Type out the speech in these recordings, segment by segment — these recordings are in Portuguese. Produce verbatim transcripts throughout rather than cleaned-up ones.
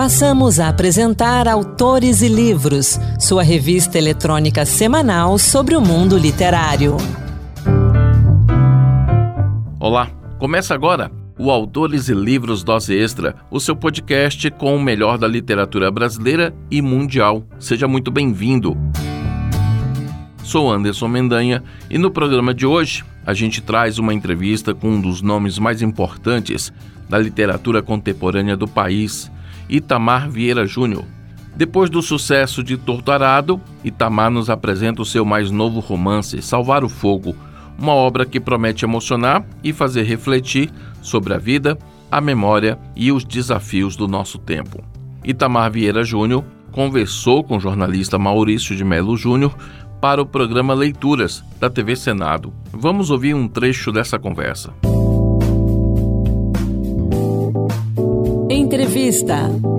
Passamos a apresentar Autores e Livros, sua revista eletrônica semanal sobre o mundo literário. Olá, começa agora o Autores e Livros Dose Extra, o seu podcast com o melhor da literatura brasileira e mundial. Seja muito bem-vindo. Sou Anderson Mendanha e no programa de hoje a gente traz uma entrevista com um dos nomes mais importantes da literatura contemporânea do país, Itamar Vieira Júnior. Depois do sucesso de Torturado, Itamar nos apresenta o seu mais novo romance, Salvar o Fogo, uma obra que promete emocionar e fazer refletir sobre a vida, a memória e os desafios do nosso tempo. Itamar Vieira Júnior conversou com o jornalista Maurício de Melo Júnior para o programa Leituras da T V Senado. Vamos ouvir um trecho dessa conversa. Entrevista.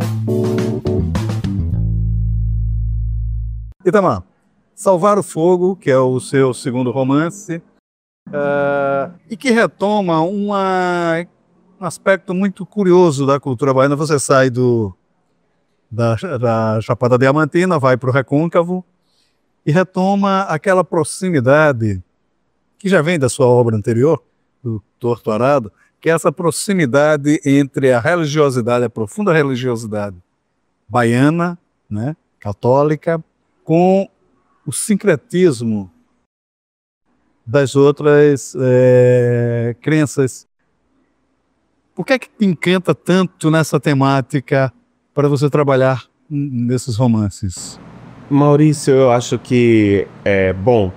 Itamar, Salvar o Fogo, que é o seu segundo romance, uh, e que retoma uma, um aspecto muito curioso da cultura baiana. Você sai do, da, da Chapada Diamantina, vai para o Recôncavo e retoma aquela proximidade que já vem da sua obra anterior, do Torturado, que é essa proximidade entre a religiosidade, a profunda religiosidade baiana, né, católica, com o sincretismo das outras é, crenças. Por que é que te encanta tanto nessa temática para você trabalhar nesses romances? Maurício, eu acho que, é, bom,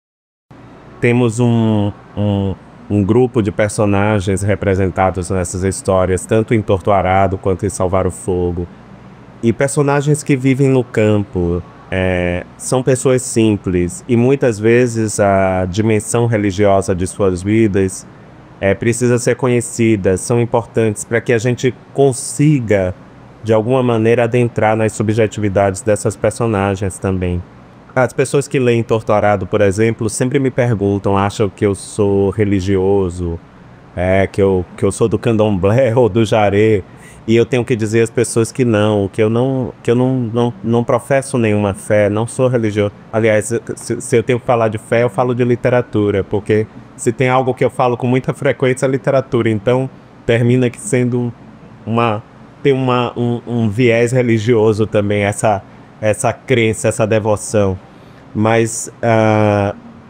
temos um... um um grupo de personagens representados nessas histórias, tanto em Torturado quanto em Salvar o Fogo. E personagens que vivem no campo, é, são pessoas simples, e muitas vezes a dimensão religiosa de suas vidas é, precisa ser conhecida, são importantes para que a gente consiga, de alguma maneira, adentrar nas subjetividades dessas personagens também. As pessoas que leem Torturado, por exemplo, sempre me perguntam, acham que eu sou religioso, é, que, eu, que eu sou do candomblé ou do jaré, e eu tenho que dizer às pessoas que não, que eu não, que eu não, não, não professo nenhuma fé, não sou religioso. Aliás, se, se eu tenho que falar de fé, eu falo de literatura, porque se tem algo que eu falo com muita frequência é literatura, então termina que sendo uma, tem uma, um, um viés religioso também, essa... essa crença, essa devoção. Mas uh,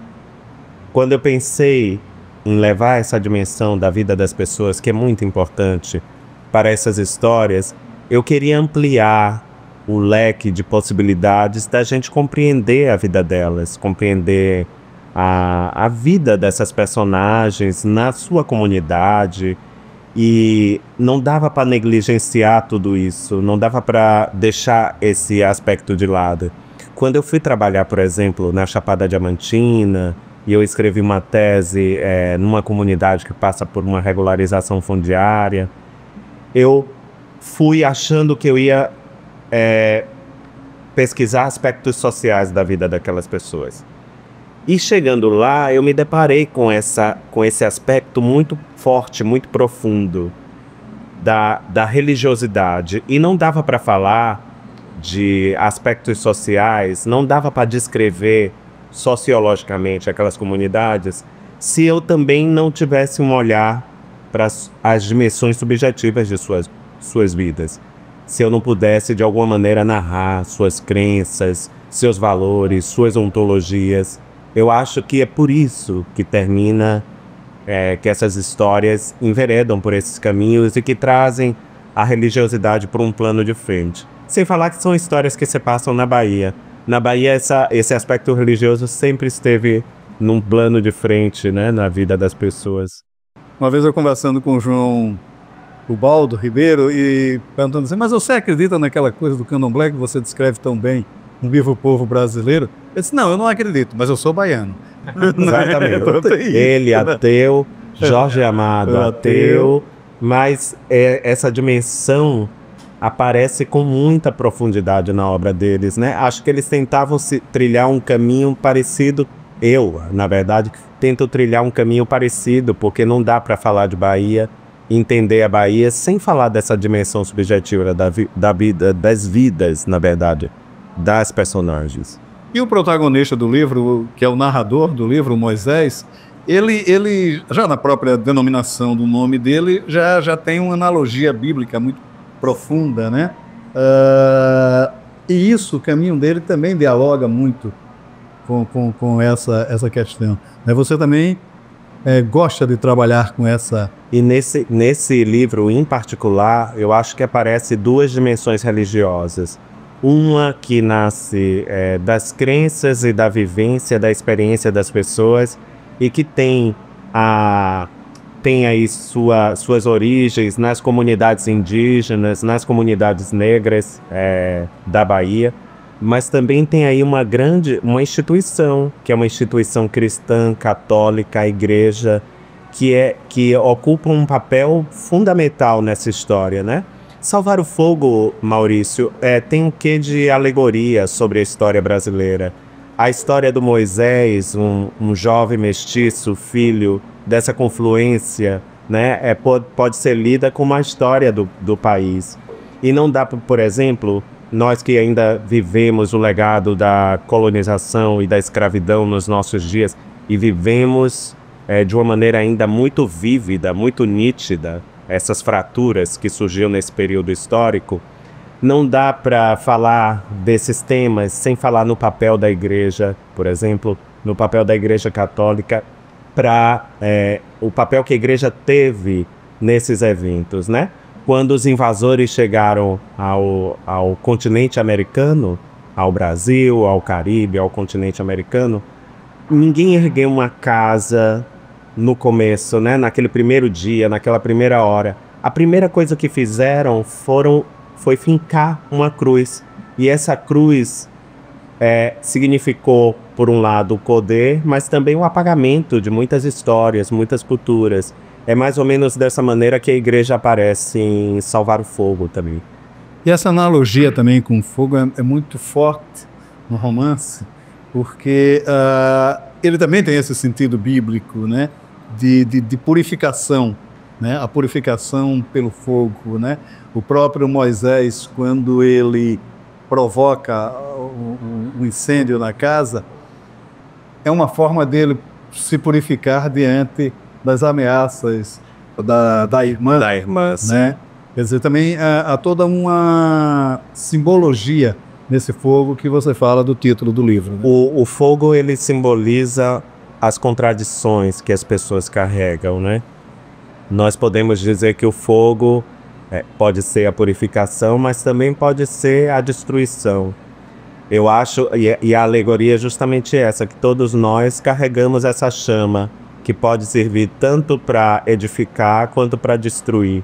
quando eu pensei em levar essa dimensão da vida das pessoas, que é muito importante, para essas histórias, eu queria ampliar o leque de possibilidades da gente compreender a vida delas, compreender a, a vida dessas personagens na sua comunidade. E não dava para negligenciar tudo isso, não dava para deixar esse aspecto de lado. Quando eu fui trabalhar, por exemplo, na Chapada Diamantina, e eu escrevi uma tese é, numa comunidade que passa por uma regularização fundiária, eu fui achando que eu ia é, pesquisar aspectos sociais da vida daquelas pessoas. E chegando lá, eu me deparei com, essa, com esse aspecto muito forte, muito profundo da, da religiosidade. E não dava para falar de aspectos sociais, não dava para descrever sociologicamente aquelas comunidades se eu também não tivesse um olhar para as, as dimensões subjetivas de suas, suas vidas. Se eu não pudesse, de alguma maneira, narrar suas crenças, seus valores, suas ontologias. Eu acho que é por isso que termina, é, que essas histórias enveredam por esses caminhos e que trazem a religiosidade para um plano de frente. Sem falar que são histórias que se passam na Bahia. Na Bahia, essa, esse aspecto religioso sempre esteve num plano de frente, né, na vida das pessoas. Uma vez eu conversando com o João Ubaldo Ribeiro e perguntando assim, mas você acredita naquela coisa do candomblé que você descreve tão bem, um vivo povo brasileiro? Eu disse, não, eu não acredito, mas eu sou baiano. Exatamente. Ele, ateu, Jorge Amado, ateu, mas é, essa dimensão aparece com muita profundidade na obra deles, né? Acho que eles tentavam se trilhar um caminho parecido, eu, na verdade, tento trilhar um caminho parecido, porque não dá para falar de Bahia entender a Bahia sem falar dessa dimensão subjetiva da, vi, da vida, das vidas, na verdade, das personagens. E o protagonista do livro, que é o narrador do livro, Moisés, ele, ele já na própria denominação do nome dele, já, já tem uma analogia bíblica muito profunda, né? Uh, e isso, o caminho dele também dialoga muito com, com, com essa, essa questão. Você também é, gosta de trabalhar com essa... E nesse, nesse livro em particular, eu acho que aparece duas dimensões religiosas. Uma que nasce é, das crenças e da vivência, da experiência das pessoas, e que tem, a, tem aí sua, suas origens nas comunidades indígenas, nas comunidades negras é, da Bahia, mas também tem aí uma grande, uma instituição, que é uma instituição cristã, católica, a igreja, que, é, que ocupa um papel fundamental nessa história, né? Salvar o Fogo, Maurício, é, tem um quê de alegoria sobre a história brasileira. A história do Moisés, um, um jovem mestiço, filho dessa confluência, né, é, pode, pode ser lida como uma história do, do país. E não dá, por exemplo, nós que ainda vivemos o legado da colonização e da escravidão nos nossos dias, e vivemos é, de uma maneira ainda muito vívida, muito nítida, essas fraturas que surgiram nesse período histórico, não dá para falar desses temas sem falar no papel da igreja, por exemplo, no papel da igreja católica, para é, o papel que a igreja teve nesses eventos, né? Quando os invasores chegaram ao, ao continente americano, ao Brasil, ao Caribe, ao continente americano, ninguém ergueu uma casa no começo, né? Naquele primeiro dia, naquela primeira hora. A primeira coisa que fizeram foram, foi fincar uma cruz. E essa cruz é, significou, por um lado, o poder, mas também o apagamento de muitas histórias, muitas culturas. É mais ou menos dessa maneira que a igreja aparece em Salvar o Fogo também. E essa analogia também com o fogo é, é muito forte no romance, porque uh, ele também tem esse sentido bíblico, né? De, de, de purificação, né? A purificação pelo fogo, né? O próprio Moisés, quando ele provoca o, o incêndio na casa, é uma forma dele se purificar diante das ameaças da, da irmã, da irmã, né? Quer dizer, também há, há toda uma simbologia nesse fogo que você fala do título do livro, né? O, o fogo, ele simboliza as contradições que as pessoas carregam, né? Nós podemos dizer que o fogo é, pode ser a purificação, mas também pode ser a destruição. Eu acho, e, e a alegoria é justamente essa, que todos nós carregamos essa chama, que pode servir tanto para edificar quanto para destruir.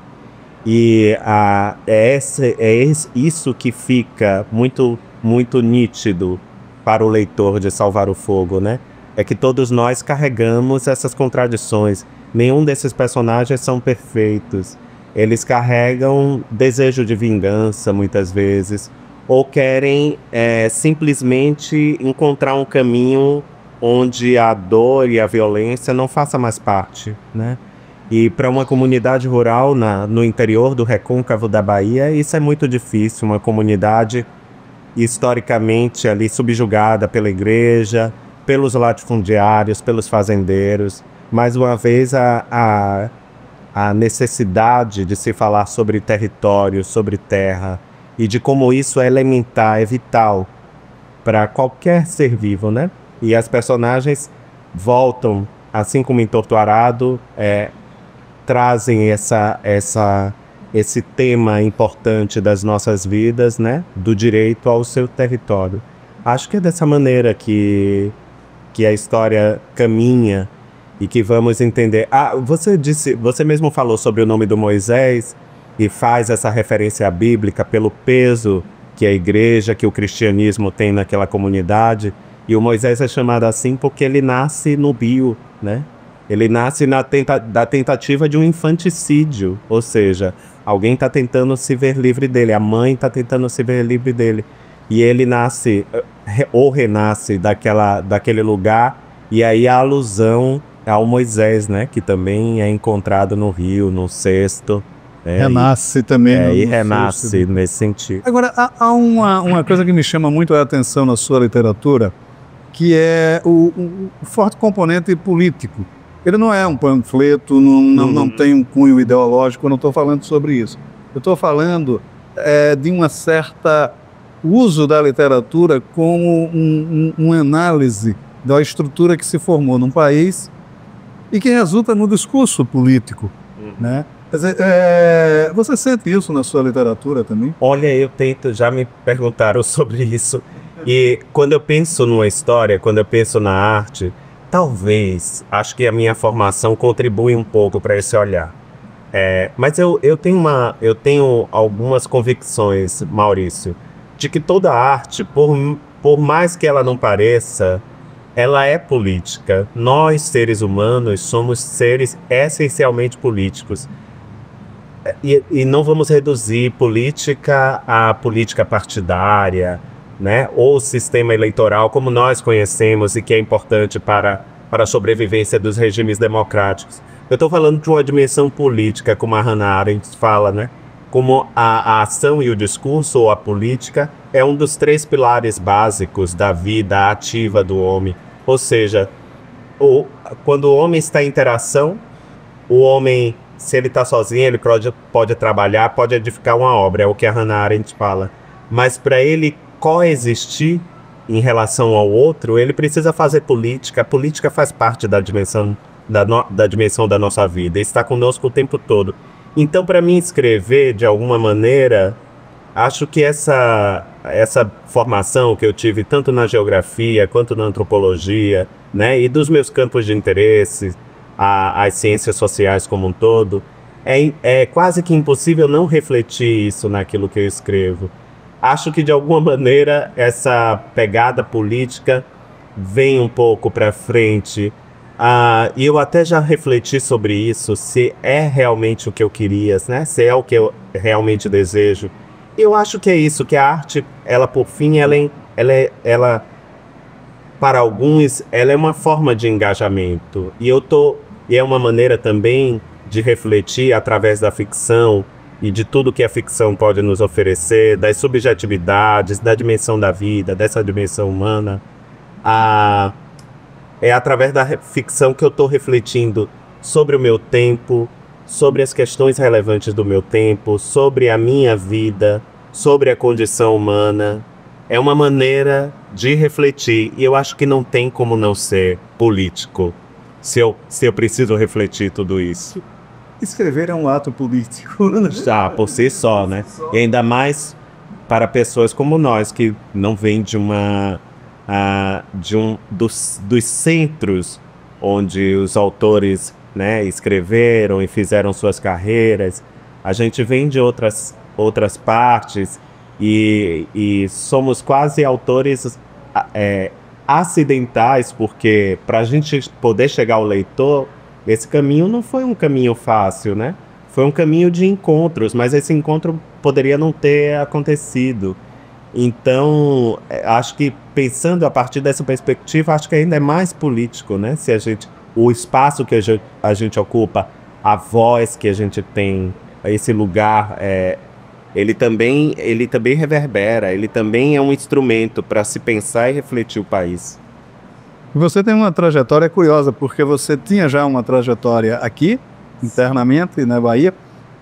E a, é, esse, é esse, isso que fica muito, muito nítido para o leitor de Salvar o Fogo, né? É que todos nós carregamos essas contradições. Nenhum desses personagens são perfeitos. Eles carregam desejo de vingança, muitas vezes, ou querem é, simplesmente encontrar um caminho onde a dor e a violência não façam mais parte, né? E para uma comunidade rural na, no interior do recôncavo da Bahia, isso é muito difícil. Uma comunidade historicamente ali subjugada pela igreja, pelos latifundiários, pelos fazendeiros. Mais uma vez, a, a, a necessidade de se falar sobre território, sobre terra, e de como isso é elementar, é vital para qualquer ser vivo, né? E as personagens voltam, assim como em Torto Arado, é, trazem essa, essa, esse tema importante das nossas vidas, né? Do direito ao seu território. Acho que é dessa maneira que, que a história caminha e que vamos entender. Ah, você disse, você mesmo falou sobre o nome do Moisés e faz essa referência bíblica pelo peso que a igreja, que o cristianismo tem naquela comunidade. E o Moisés é chamado assim porque ele nasce no bio, né? Ele nasce na tenta- da tentativa de um infanticídio, ou seja, alguém está tentando se ver livre dele, a mãe está tentando se ver livre dele. E ele nasce, ou renasce daquela, daquele lugar, e aí a alusão ao Moisés, né? Que também é encontrado no rio, no cesto. É, renasce e, também. É, no, e no renasce cesto. nesse sentido. Agora, há, há uma, uma coisa que me chama muito a atenção na sua literatura, que é o, o, o forte componente político. Ele não é um panfleto, não, não, Uhum. não tem um cunho ideológico, eu não estou falando sobre isso. Eu estou falando é, de uma certa uso da literatura como um, um, uma análise da estrutura que se formou num país e que resulta no discurso político, Uhum. né? Quer dizer, é, você sente isso na sua literatura também? Olha, eu tento, já me perguntaram sobre isso. E quando eu penso numa história, quando eu penso na arte, talvez, acho que a minha formação contribui um pouco para esse olhar. É, mas eu, eu, tenho uma, eu tenho algumas convicções, Maurício, de que toda arte, por, por mais que ela não pareça, ela é política. Nós, seres humanos, somos seres essencialmente políticos. E, e não vamos reduzir política à política partidária, né? Ou sistema eleitoral como nós conhecemos e que é importante para, para a sobrevivência dos regimes democráticos. Eu estou falando de uma dimensão política, como a Hannah Arendt fala, né? Como a, a ação e o discurso, ou a política, é um dos três pilares básicos da vida ativa do homem. Ou seja, o, quando o homem está em interação, o homem, se ele está sozinho, ele pode, pode trabalhar, pode edificar uma obra, é o que a Hannah Arendt fala. Mas para ele coexistir em relação ao outro, ele precisa fazer política. A política faz parte da dimensão da, no, da dimensão da nossa vida, está conosco o tempo todo. Então, para mim escrever, de alguma maneira, acho que essa, essa formação que eu tive tanto na geografia quanto na antropologia, né, e dos meus campos de interesse, a, as ciências sociais como um todo, é, é quase que impossível não refletir isso naquilo que eu escrevo. Acho que, de alguma maneira, essa pegada política vem um pouco para frente. Ah, e eu até já refleti sobre isso, se é realmente o que eu queria, né? Se é o que eu realmente desejo. Eu acho que é isso, que a arte, ela por fim, ela, é, ela, é, ela para alguns, ela é uma forma de engajamento. E eu tô, e é uma maneira também de refletir através da ficção e de tudo que a ficção pode nos oferecer, das subjetividades, da dimensão da vida, dessa dimensão humana. A, é através da ficção que eu estou refletindo sobre o meu tempo, sobre as questões relevantes do meu tempo, sobre a minha vida, sobre a condição humana. É uma maneira de refletir, e eu acho que não tem como não ser político, se eu, se eu preciso refletir tudo isso. Escrever é um ato político. Já, por si só, né? E ainda mais para pessoas como nós, que não vêm de uma... Uh, de um dos, dos centros onde os autores, né, escreveram e fizeram suas carreiras. A gente vem de outras, outras partes e, e somos quase autores é, acidentais, porque para a gente poder chegar ao leitor, esse caminho não foi um caminho fácil, né? Foi um caminho de encontros, mas esse encontro poderia não ter acontecido. Então, acho que pensando a partir dessa perspectiva, acho que ainda é mais político, né? Se a gente, o espaço que a gente, a gente ocupa, a voz que a gente tem, esse lugar, é, ele, também, ele também reverbera, ele também é um instrumento para se pensar e refletir o país. Você tem uma trajetória curiosa, porque você tinha já uma trajetória aqui, internamente, na Bahia,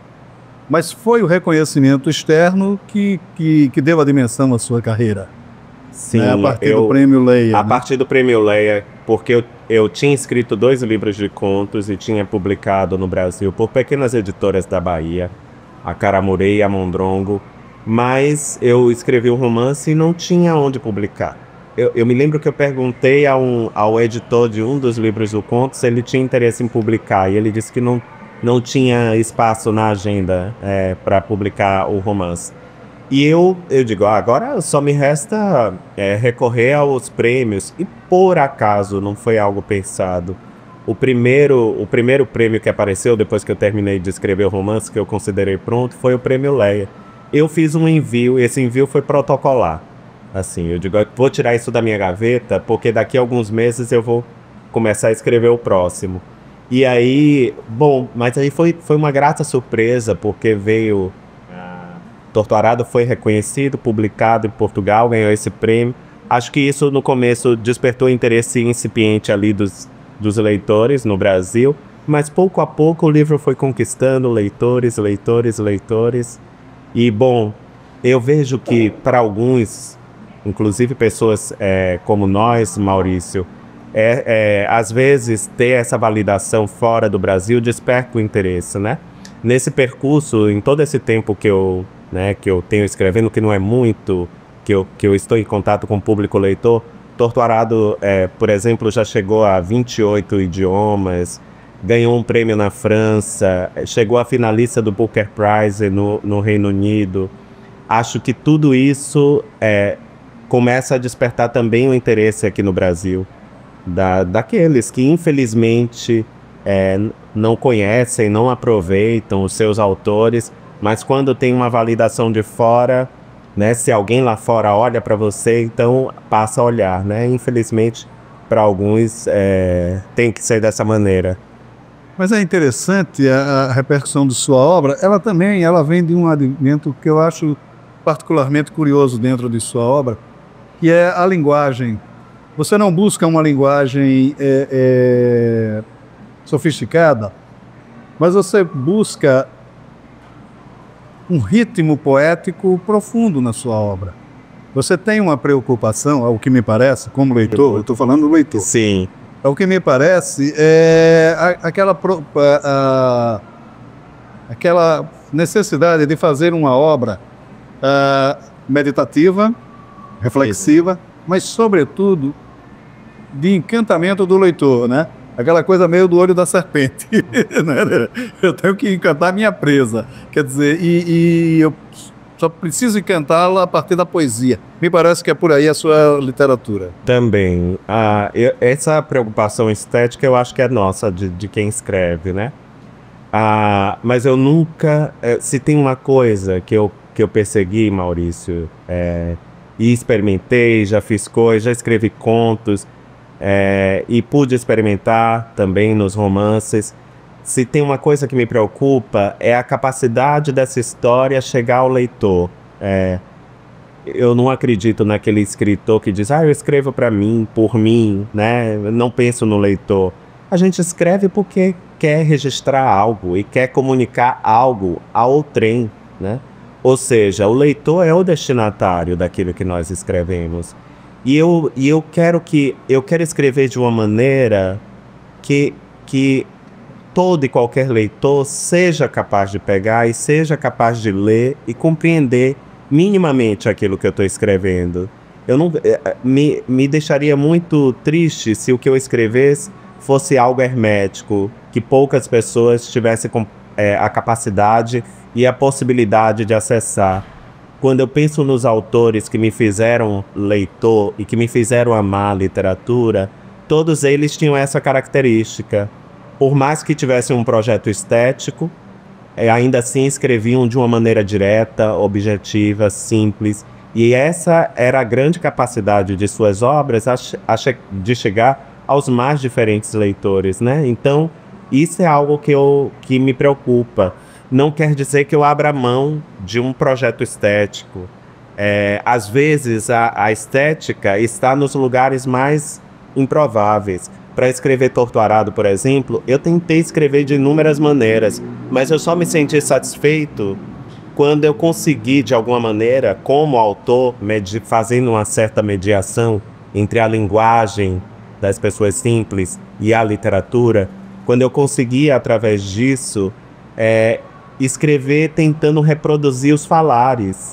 mas foi o reconhecimento externo que, que, que deu a dimensão à sua carreira. Sim, né? A partir eu, do Prêmio Leia. A né? partir do Prêmio Leia, porque eu, eu tinha escrito dois livros de contos e tinha publicado no Brasil por pequenas editoras da Bahia, a Caramurê e a Mondrongo, mas eu escrevi um romance e não tinha onde publicar. Eu, eu me lembro que eu perguntei a um, ao editor de um dos livros do conto se ele tinha interesse em publicar, e ele disse que não, não tinha espaço na agenda é, para publicar o romance. E eu, eu digo, ah, agora só me resta é, recorrer aos prêmios, e por acaso não foi algo pensado. O primeiro, o primeiro prêmio que apareceu depois que eu terminei de escrever o romance, que eu considerei pronto, foi o Prêmio Leia. Eu fiz um envio, e esse envio foi protocolar. Assim, eu digo, vou tirar isso da minha gaveta, porque daqui a alguns meses eu vou começar a escrever o próximo. E aí, bom, mas aí foi, foi uma grata surpresa, porque veio... Torto Arado foi reconhecido, publicado em Portugal, ganhou esse prêmio. Acho que isso no começo despertou interesse incipiente ali dos, dos leitores no Brasil, mas pouco a pouco o livro foi conquistando leitores, leitores, leitores. E bom, eu vejo que para alguns, inclusive pessoas é, como nós, Maurício, é, é, às vezes ter essa validação fora do Brasil desperta o interesse, né? Nesse percurso, em todo esse tempo que eu... Né, que eu tenho escrevendo, que não é muito, que eu, que eu estou em contato com o público leitor, Torto Arado, é, por exemplo, já chegou a vinte e oito idiomas, ganhou um prêmio na França, chegou a finalista do Booker Prize no, no Reino Unido. Acho que tudo isso é, começa a despertar também o interesse aqui no Brasil, da, daqueles que infelizmente é, não conhecem, não aproveitam os seus autores, mas quando tem uma validação de fora, né, se alguém lá fora olha para você, então passa a olhar, né? Infelizmente, para alguns, é, tem que ser dessa maneira. Mas é interessante a, a repercussão de sua obra. Ela também ela vem de um elemento que eu acho particularmente curioso dentro de sua obra, que é a linguagem. Você não busca uma linguagem é, é, sofisticada, mas você busca um ritmo poético profundo na sua obra. Você tem uma preocupação, ao que me parece, como leitor, eu estou falando do leitor. Sim. Ao que me parece, é a, aquela, a, a, aquela necessidade de fazer uma obra a, meditativa, reflexiva, Isso. mas, sobretudo, de encantamento do leitor, né? Aquela coisa meio do olho da serpente. Né? Eu tenho que encantar a minha presa. Quer dizer, e, e eu só preciso encantá-la a partir da poesia. Me parece que é por aí a sua literatura. Também. Ah, eu, essa preocupação estética eu acho que é nossa, de, de quem escreve, né? Ah, mas eu nunca... Se tem uma coisa que eu, que eu persegui, Maurício, é, e experimentei, já fiz coisas, já escrevi contos, É, e pude experimentar também nos romances. Se tem uma coisa que me preocupa, é a capacidade dessa história chegar ao leitor. É, eu não acredito naquele escritor que diz, ah, eu escrevo para mim, por mim, né? Eu não penso no leitor. A gente escreve porque quer registrar algo e quer comunicar algo ao outrem, né? Ou seja, o leitor é o destinatário daquilo que nós escrevemos. E eu, e eu quero que eu quero escrever de uma maneira que, que todo e qualquer leitor seja capaz de pegar e seja capaz de ler e compreender minimamente aquilo que eu estou escrevendo. Eu não, me, me deixaria muito triste se o que eu escrevesse fosse algo hermético, que poucas pessoas tivessem é, a capacidade e a possibilidade de acessar. Quando eu penso nos autores que me fizeram leitor e que me fizeram amar a literatura, todos eles tinham essa característica. Por mais que tivessem um projeto estético, ainda assim escreviam de uma maneira direta, objetiva, simples. E essa era a grande capacidade de suas obras de chegar aos mais diferentes leitores, né? Então, isso é algo que, eu, que me preocupa. Não quer dizer que eu abra mão de um projeto estético. É, às vezes, a, a estética está nos lugares mais improváveis. Para escrever Torto Arado, por exemplo, eu tentei escrever de inúmeras maneiras, mas eu só me senti satisfeito quando eu consegui, de alguma maneira, como autor, medi- fazendo uma certa mediação entre a linguagem das pessoas simples e a literatura, quando eu consegui, através disso, é, escrever tentando reproduzir os falares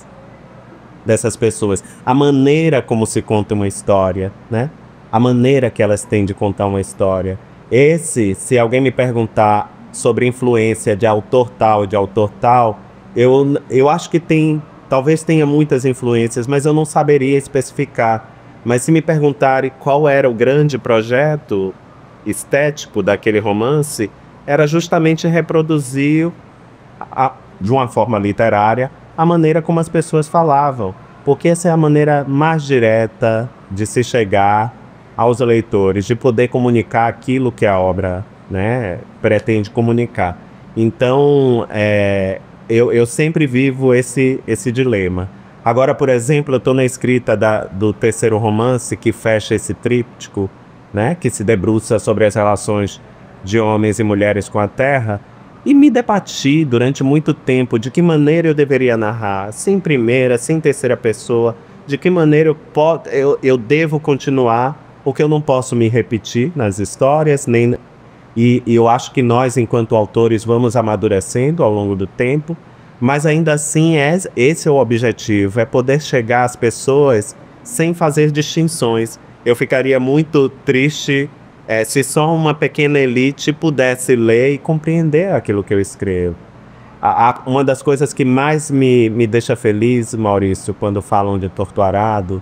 dessas pessoas, a maneira como se conta uma história, né? A maneira que elas têm de contar uma história. Esse, se alguém me perguntar sobre influência de autor tal, de autor tal, eu, eu acho que tem, talvez tenha muitas influências, mas eu não saberia especificar. Mas se me perguntarem qual era o grande projeto estético daquele romance, era justamente reproduzir A, de uma forma literária, a maneira como as pessoas falavam, porque essa é a maneira mais direta de se chegar aos leitores, de poder comunicar aquilo que a obra, né, pretende comunicar. Então, é, eu, eu sempre vivo esse, esse dilema. Agora, por exemplo, eu estou na escrita da, do terceiro romance que fecha esse tríptico, né, que se debruça sobre as relações de homens e mulheres com a Terra, e me debati durante muito tempo de que maneira eu deveria narrar, sem primeira, sem terceira pessoa, de que maneira eu, po- eu, eu devo continuar, porque eu não posso me repetir nas histórias, nem... E, e eu acho que nós, enquanto autores, vamos amadurecendo ao longo do tempo, mas ainda assim é, esse é o objetivo, é poder chegar às pessoas sem fazer distinções. Eu ficaria muito triste é, se só uma pequena elite pudesse ler e compreender aquilo que eu escrevo. A, a, uma das coisas que mais me, me deixa feliz, Maurício, quando falam de Torto-Arado,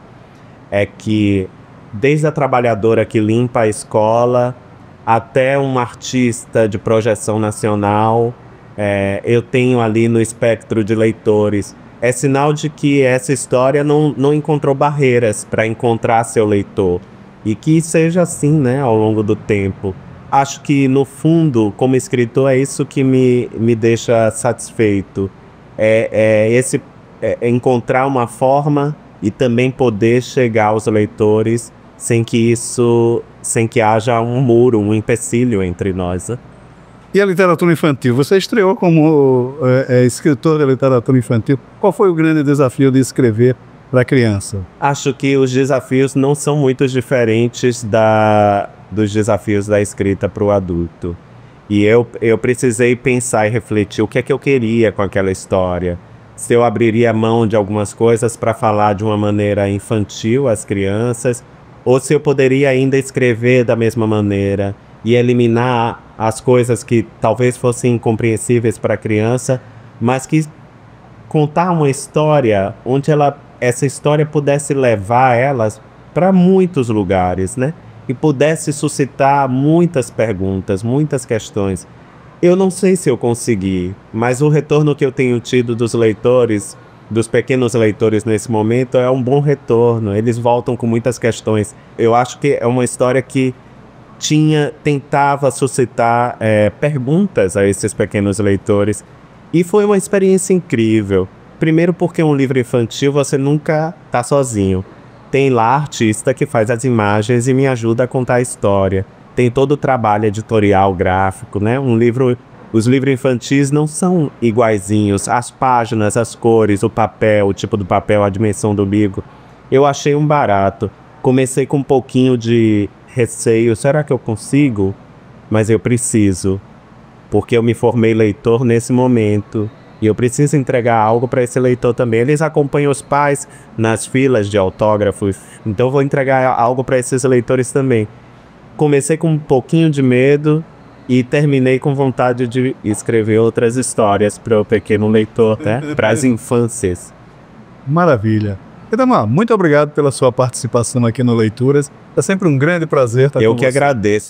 é que desde a trabalhadora que limpa a escola até um artista de projeção nacional, é, eu tenho ali no espectro de leitores. É sinal de que essa história não, não encontrou barreiras para encontrar seu leitor. E que seja assim, né, ao longo do tempo. Acho que, no fundo, como escritor, é isso que me, me deixa satisfeito. É, é, esse, é encontrar uma forma e também poder chegar aos leitores sem que isso, sem que haja um muro, um empecilho entre nós, né? E a literatura infantil? Você estreou como é, é, escritor de literatura infantil. Qual foi o grande desafio de escrever para criança? Acho que os desafios não são muito diferentes da, dos desafios da escrita para o adulto. E eu, eu precisei pensar e refletir o que é que eu queria com aquela história. Se eu abriria mão de algumas coisas para falar de uma maneira infantil às crianças, ou se eu poderia ainda escrever da mesma maneira e eliminar as coisas que talvez fossem incompreensíveis para a criança, mas que contar uma história onde ela, essa história pudesse levar elas para muitos lugares, né? E pudesse suscitar muitas perguntas, muitas questões. Eu não sei se eu consegui, mas o retorno que eu tenho tido dos leitores, dos pequenos leitores nesse momento, é um bom retorno. Eles voltam com muitas questões. Eu acho que é uma história que tinha, tentava suscitar é, perguntas a esses pequenos leitores. E foi uma experiência incrível. Primeiro porque um livro infantil você nunca está sozinho. Tem lá a artista que faz as imagens e me ajuda a contar a história. Tem todo o trabalho editorial, gráfico, né? Um livro... Os livros infantis não são iguaizinhos. As páginas, as cores, o papel, o tipo do papel, a dimensão do bico. Eu achei um barato. Comecei com um pouquinho de receio. Será que eu consigo? Mas eu preciso. Porque eu me formei leitor nesse momento. E eu preciso entregar algo para esse leitor também. Eles acompanham os pais nas filas de autógrafos. Então eu vou entregar algo para esses leitores também. Comecei com um pouquinho de medo. E terminei com vontade de escrever outras histórias para o pequeno leitor, né? Para as infâncias. Maravilha. Itamar, muito obrigado pela sua participação aqui no Leituras. É sempre um grande prazer estar Eu com que você. agradeço.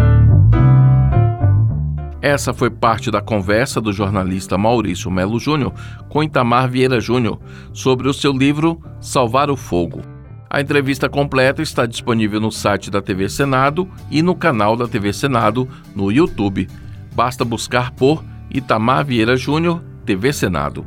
Essa foi parte da conversa do jornalista Maurício Melo Júnior com Itamar Vieira Júnior sobre o seu livro Salvar o Fogo. A entrevista completa está disponível no site da T V Senado e no canal da T V Senado no YouTube. Basta buscar por Itamar Vieira Júnior, T V Senado.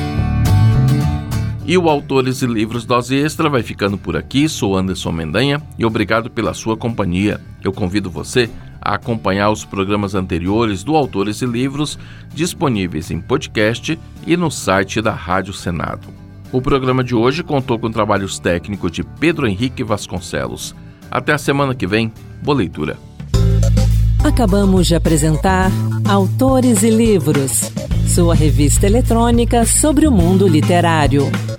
E o Autores e Livros Dose Extra vai ficando por aqui. Sou Anderson Mendanha e obrigado pela sua companhia. Eu convido você a acompanhar os programas anteriores do Autores e Livros disponíveis em podcast e no site da Rádio Senado. O programa de hoje contou com trabalhos técnicos de Pedro Henrique Vasconcelos. Até a semana que vem. Boa leitura. Acabamos de apresentar Autores e Livros, sua revista eletrônica sobre o mundo literário.